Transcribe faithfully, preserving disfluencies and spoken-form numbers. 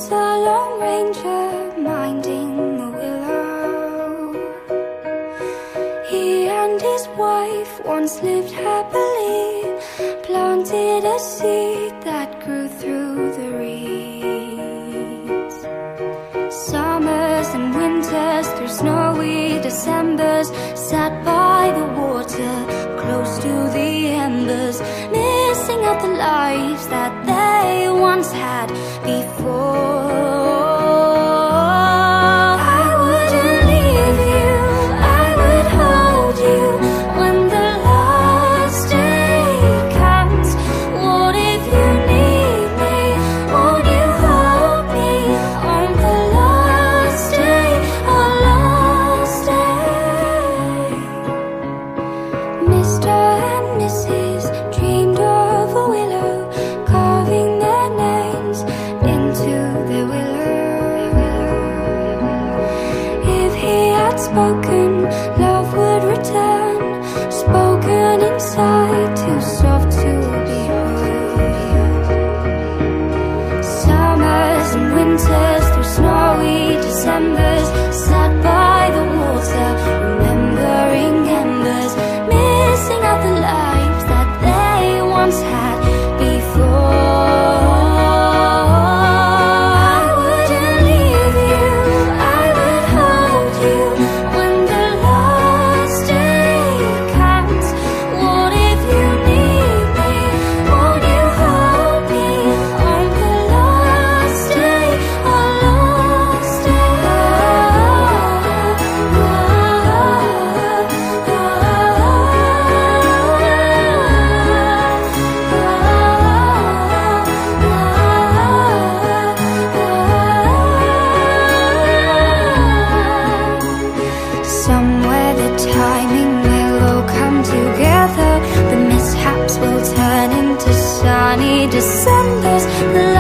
a lone ranger minding the willow. He and his wife once lived happily, planted a seed that grew through the reeds. Summers and winters, through snowy Decembers, sat by the water, close to the embers, missing out the lives that they once had before. I wouldn't leave you, I would hold you when the last day comes. What if you need me? Won't you hold me on the last day, our last day? Mister and Missus dreamed of a willow, carving their names into the willow. If he had spoken, love would return, spoken inside, too soft to be heard. Summers and winters, through snowy Decembers, sat by the water, remembering embers, missing out the lives that they once had before. I wouldn't leave you, I would hold you when the last day comes. What if you need me? Won't you hold me on the last day, our last day? Somewhere the timing will all come together. The mishaps will turn into sunny Decembers. The